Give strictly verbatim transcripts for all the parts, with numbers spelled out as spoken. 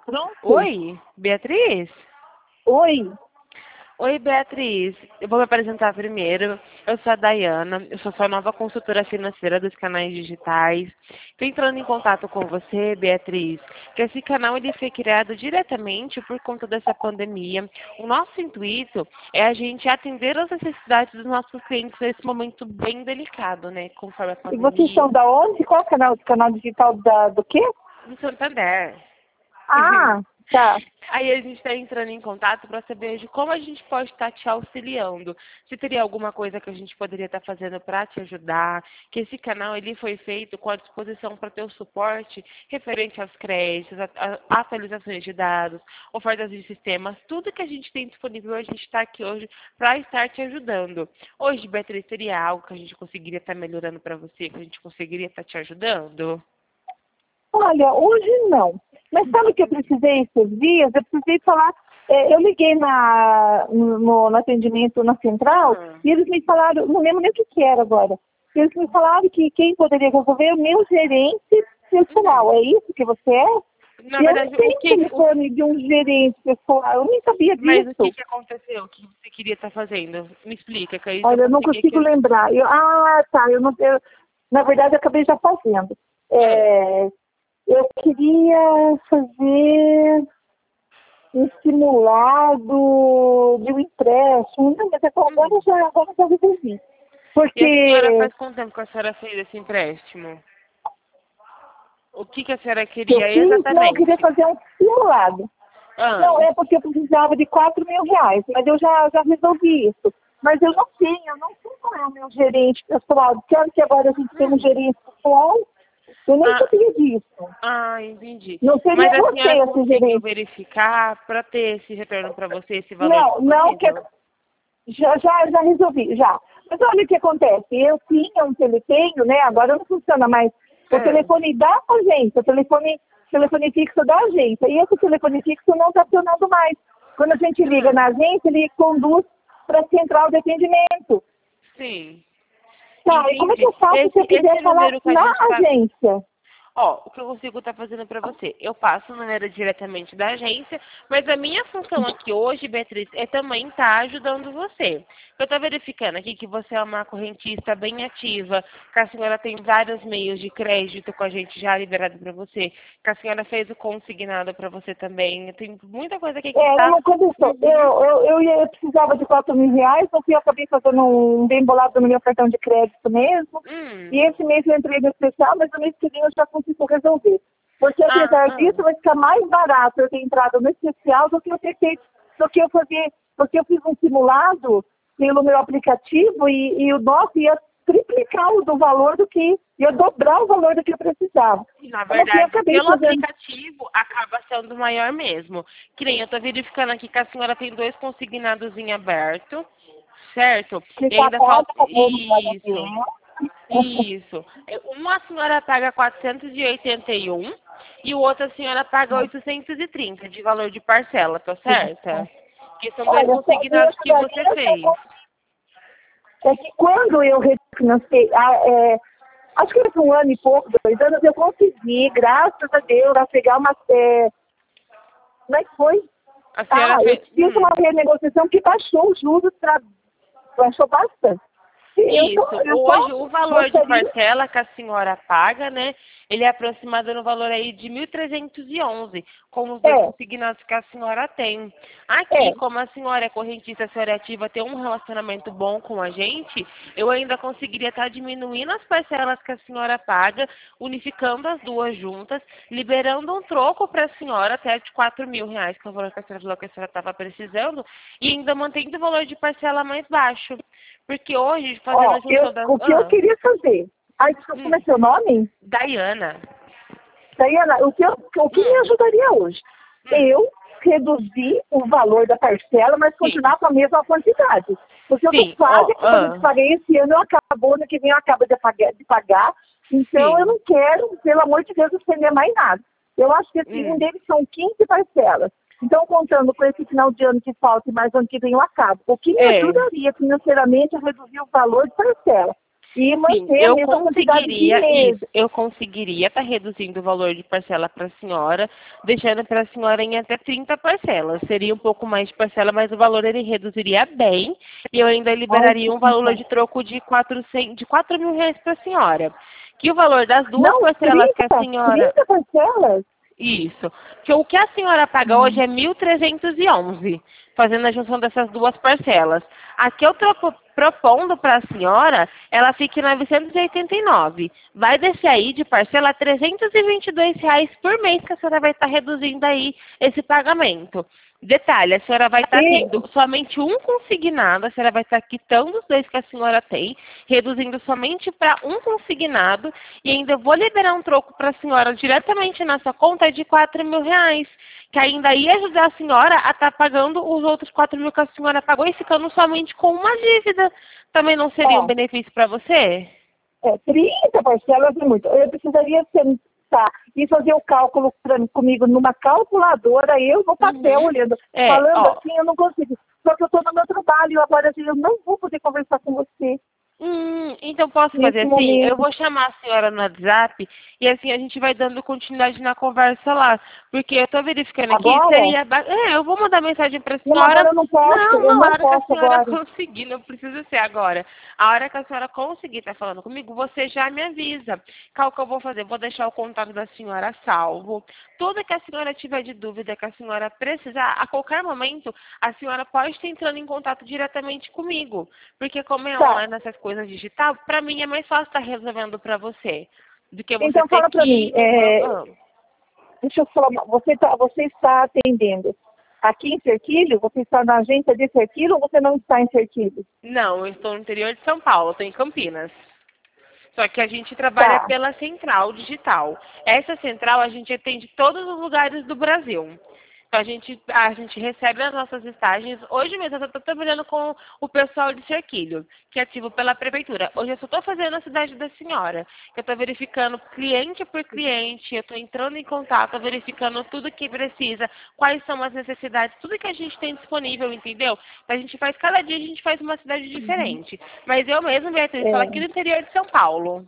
Pronto. Oi, Beatriz? Oi. Oi, Beatriz. Eu vou me apresentar primeiro. Eu sou a Dayana, eu sou sua nova consultora financeira dos canais digitais. Estou entrando em contato com você, Beatriz, que esse canal ele foi criado diretamente por conta dessa pandemia. O nosso intuito é a gente atender as necessidades dos nossos clientes nesse momento bem delicado, né? Conforme a E vocês pandemia. são da onde? Qual é o canal? Canal digital da, do quê? Do Santander. Ah, tá. Aí a gente está entrando em contato para saber de como a gente pode estar te auxiliando. Se teria alguma coisa que a gente poderia estar fazendo para te ajudar. Que esse canal ele foi feito com a disposição para ter o suporte referente aos créditos, a, a, atualizações de dados, ofertas de sistemas, tudo que a gente tem disponível, a gente está aqui hoje para estar te ajudando. Hoje, Beatriz, teria algo que a gente conseguiria estar melhorando para você, que a gente conseguiria estar te ajudando? Olha, hoje não. Mas sabe o que eu precisei esses dias? Eu precisei falar. é, eu liguei na, no, no atendimento na central Hum. e eles me falaram, não lembro nem o que, que era agora. Eles me falaram que quem poderia resolver é o meu gerente pessoal. É isso que você é? Na Eu verdade, não tenho o o que, o telefone de um gerente pessoal. Eu nem sabia Mas o que, disso. que aconteceu? O que você queria estar fazendo? Me explica, que aí se eu Olha, eu não conseguir consigo aqui... lembrar. Eu, ah, tá. Eu não, eu, na verdade, eu acabei já fazendo. É. É, eu queria fazer um simulado de um empréstimo. Não, mas agora Uhum. eu já, agora eu já resolvi. E a senhora Porque faz quanto tempo que a senhora fez esse empréstimo? O que, que a senhora eu queria fiz, não, eu queria exatamente? fazer um simulado. Ah, Não, é porque eu precisava de quatro mil reais, mas eu já, já resolvi isso. Mas eu não tenho, eu não sei qual é o meu gerente pessoal. Sabe que agora a gente tem um hum. gerente pessoal? Eu nem ah, sabia disso. ah, entendi. Não seria Mas a você senhora esse conseguiu gerente. verificar para ter esse retorno para você, esse valor Não, não, que disponível? já, já, já resolvi, já. Mas olha o que acontece. Eu tinha um teletenho, né? Agora não funciona mais. O Ah, telefone da agência, o telefone, telefone fixo da agência. E esse telefone fixo não está funcionando mais. Quando a gente liga hum. na agência, ele conduz para a central de atendimento. Sim, Tá, e como é que entendi. eu faço se Esse, eu quiser esse falar número que a na gente está... agência? Ó, o que eu consigo estar fazendo para você? Eu passo a maneira diretamente da agência, mas a minha função aqui hoje, Beatriz, é também estar ajudando você. Eu estou verificando aqui que você é uma correntista bem ativa, que a senhora tem vários meios de crédito com a gente já liberado para você, que a senhora fez o consignado para você também. Tem muita coisa aqui que É, eu está... não começou. Eu, Uhum. eu, eu, ia- eu precisava de quatro mil reais, no fim eu acabei fazendo um bem bolado no meu cartão de crédito mesmo. Hum. E esse mês eu entrei no especial, mas no mês que vem eu já consigo resolver. Porque Ah, apesar ah. disso, vai ficar mais barato eu ter entrado no especial do que eu ter feito, do que eu fazer, porque eu fiz um simulado pelo meu aplicativo e, e o nosso ia triplicar o do valor do que, ia dobrar o valor do que eu precisava. E, na Então, no fim, eu verdade, acabei pelo fazendo. aplicativo, acaba sendo maior mesmo. Que nem eu tô verificando aqui que a senhora tem dois consignados em aberto, certo? Que E já ainda pode falta... fazer no Isso, isso. É, uma a senhora paga quatrocentos e oitenta e um e o outro a senhora paga oitocentos e trinta de valor de parcela, tá certa? Que são dois Olha, só me consignados que você ajudaria se eu fez. conseguisse. É que quando eu refinancei, ah, é, acho que foi um ano e pouco, dois anos, eu consegui, graças a Deus, a pegar uma. É, como é que foi? A senhora Ah, eu fez... fiz Hum. uma renegociação que baixou os juros, pra, baixou bastante. E Eu, Isso. tô, eu Hoje só o valor de gostaria. parcela que a senhora paga, né? Ele é aproximado no valor aí de mil trezentos e onze, com os dois É, consignados que a senhora tem. Aqui, é, como a senhora é correntista, a senhora é ativa, tem um relacionamento bom com a gente, eu ainda conseguiria estar diminuindo as parcelas que a senhora paga, unificando as duas juntas, liberando um troco para a senhora até de quatro mil reais, que é o valor que a senhora falou que a senhora estava precisando, e ainda mantendo o valor de parcela mais baixo. Porque hoje, fazendo ó, a eu, junção das... o que eu Ah, queria fazer. Ai, desculpa, como é hum, seu nome? Dayana. Daiana, o que, eu, o que me Hum, ajudaria hoje? hum, Eu reduzir o valor da parcela, mas sim. continuar com a mesma quantidade. Porque eu estou Sim, quase ó, acabando de ah, pagar esse ano, eu acabo, ano que vem eu acabo de pagar, de pagar. Então eu sim. não quero, pelo amor de Deus, estender mais nada. Eu acho que assim, um Hum, deles são quinze parcelas. Então, contando com esse final de ano que falta e mais ano que vem eu acabo. O que me é. ajudaria financeiramente a reduzir o valor de parcela? e Sim, manter a eu mesma quantidade de conseguiria meses. isso. Eu conseguiria estar reduzindo o valor de parcela para a senhora, deixando para a senhora em até trinta parcelas. Seria um pouco mais de parcela, mas o valor ele reduziria bem e eu ainda Ai, liberaria um valor trinta. de troco de quatrocentos, de quatro mil reais para a senhora. Que o valor das duas Não, parcelas que a trinta, senhora... trinta parcelas? Isso. Que o que a senhora paga Hum. hoje é mil trezentos e onze, fazendo a junção dessas duas parcelas. A que eu estou propondo para a senhora, ela fica em novecentos e oitenta e nove. Vai descer aí de parcela trezentos e vinte e dois reais por mês que a senhora vai estar reduzindo aí esse pagamento. Detalhe, a senhora vai estar E, tendo somente um consignado, a senhora vai estar quitando os dois que a senhora tem, reduzindo somente para um consignado e ainda vou liberar um troco para a senhora diretamente na sua conta de quatro mil reais, que ainda ia ajudar a senhora a estar pagando os outros quatro mil que a senhora pagou e ficando somente com uma dívida. Também não seria um ó, benefício para você? é, trinta parcelas é muito. Eu precisaria sentar e fazer o cálculo pra, comigo numa calculadora, eu no papel Uhum. olhando. É, Falando ó. assim, eu não consigo. Só que eu estou no meu trabalho e agora assim, eu não vou poder conversar com você Hum, então posso fazer nesse assim? Eu momento. vou chamar a senhora no WhatsApp e assim a gente vai dando continuidade na conversa lá. Porque eu tô verificando aqui, Agora? seria... ba- É, eu vou mandar mensagem pra Não, senhora. agora eu não posso, Não, eu na não hora que a posso senhora agora. conseguir, não precisa ser agora. A hora que a senhora conseguir estar falando comigo, você já me avisa. Qual que eu vou fazer? Vou deixar o contato da senhora salvo. Tudo que a senhora tiver de dúvida, que a senhora precisar, a qualquer momento, a senhora pode estar entrando em contato diretamente comigo. Porque como é Tá, online essas coisas digital, para mim é mais fácil estar resolvendo para você do que você então ter fala para que mim, ir no banco. é, Ah. deixa eu falar, uma- você, tá, você está atendendo aqui em Serquilho? Você está na agência de Serquilho ou você não está em Serquilho? Não, eu estou no interior de São Paulo, estou em Campinas. Só que a gente trabalha Tá, pela central digital. Essa central a gente atende todos os lugares do Brasil. Então a gente, a gente recebe as nossas listagens. Hoje mesmo eu estou trabalhando com o pessoal de Cerquilho, que é ativo pela prefeitura. Hoje eu só estou fazendo a cidade da senhora. Eu estou verificando cliente por cliente, eu estou entrando em contato, verificando tudo que precisa, quais são as necessidades, tudo que a gente tem disponível, entendeu? A gente faz, cada dia a gente faz uma cidade diferente. Mas eu mesmo, Beatriz, estou é, aqui no interior de São Paulo.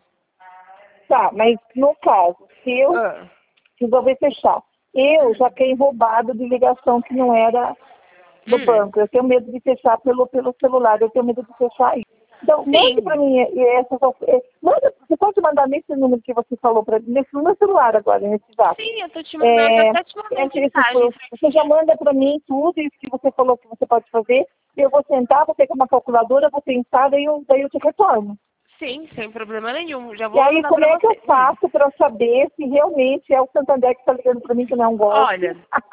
tá, mas no caso, se eu Ah. resolver fechar, eu já Hum. tenho roubado de ligação que não era do Hum. banco. Eu tenho medo de fechar pelo, pelo celular, eu tenho medo de fechar isso. Então, mande para Sim. mim essas. eh, Manda, você pode mandar nesse número que você falou para mim, nesse no meu celular agora, nesse zap. Sim, eu tô te mandando, É, até te mandei esse- esse mensagens pro- você já aqui. manda para mim tudo isso que você falou que você pode fazer. Eu vou sentar, vou pegar uma calculadora, vou pensar, daí eu, daí eu te retorno. Sim, sem problema nenhum. Já E vou aí, mandar como pra é que eu você. Hum. faço para saber se realmente é o Santander que está ligando para mim, que não é um golpe? Olha,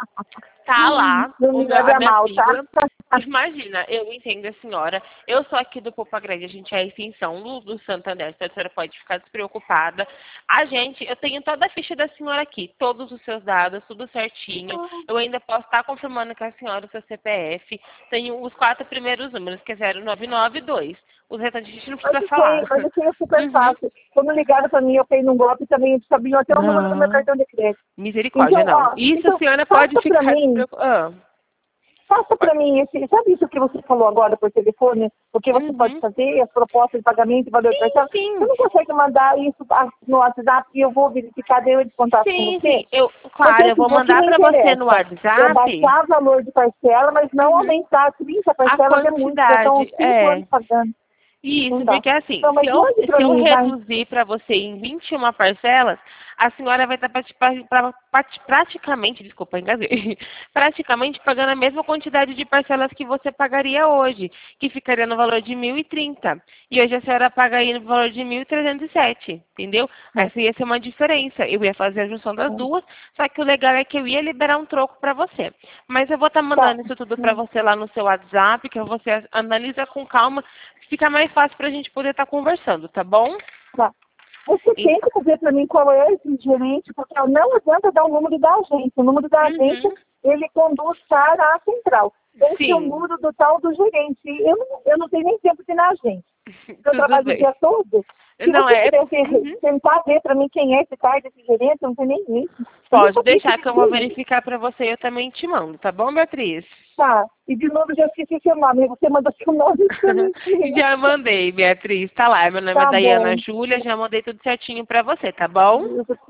tá lá Não o me meu, a leve a minha mal, tá? sigla. Imagina, eu entendo a senhora. Eu sou aqui do Poupa Grande, a gente é a extensão do, do Santander, então a senhora pode ficar despreocupada. A gente, eu tenho toda a ficha da senhora aqui, todos os seus dados, tudo certinho. Eu ainda posso estar confirmando com a senhora o seu C P F. Tenho os quatro primeiros números, que é zero nove nove dois. Os restantes a gente não Mas precisa eu falar. sei, mas eu sei, é super Uhum. fácil. Quando ligaram para mim, eu caí num golpe também, eles sabiam até o número do meu Não. cartão de crédito. Misericórdia, Então, não. ó, Isso a então, senhora pode faça para ficar mim, despreocupada. faça para mim esse, sabe isso que você falou agora por telefone? O que você pode Uhum. fazer, as propostas de pagamento, valor de Sim, parcela? Você sim. não consegue mandar isso no WhatsApp e eu vou verificar, daí eu entro em contato com Sim, você? sim. Eu, Porque claro, eu assim, vou o que mandar me para você no interessa é WhatsApp. baixar o valor de parcela, mas não Uhum. aumentar trinta A parcelas é muito, já estão quantidade, uns cinco é. anos pagando. Não Isso, dá. porque assim, Então, se mas eu, mande para se eu mim, vai. reduzir para você em vinte e uma parcelas, a senhora vai estar prati- pra- prati- praticamente, desculpa, engasguei, praticamente pagando a mesma quantidade de parcelas que você pagaria hoje, que ficaria no valor de mil e trinta. E hoje a senhora paga aí no valor de mil trezentos e sete, entendeu? Essa ia ser uma diferença. Eu ia fazer a junção das duas, só que o legal é que eu ia liberar um troco para você. Mas eu vou estar Tá. mandando isso tudo para você lá no seu WhatsApp, que você analisa com calma, fica mais fácil para a gente poder estar conversando, tá bom? Tá. Você tem Então, que dizer para mim qual é esse gerente, porque não adianta dar o número da agência. O número da agência, uhum, ele conduz para a central. Esse é o sim. número do tal do gerente. Eu não, eu não tenho nem tempo de ir na agência. Eu Tudo trabalho bem. o dia todo. Se Não, você é... pudesse Uhum. tentar ver para mim quem é esse pai desse gerente, eu não tem nem isso. Pode deixar que eu vou verificar para você e eu também te mando, tá bom, Beatriz? Tá. E de novo já esqueci seu nome. Você mandou seu nome pra mim. Já mandei, Beatriz. Tá lá. Meu nome é Tá Daiana bom. Júlia. Já mandei tudo certinho para você, tá bom?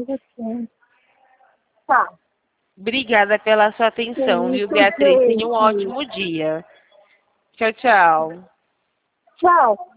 Tá. Obrigada pela sua atenção, viu, Isso, Beatriz? Tenha um gente. ótimo dia. Tchau, tchau. Tchau.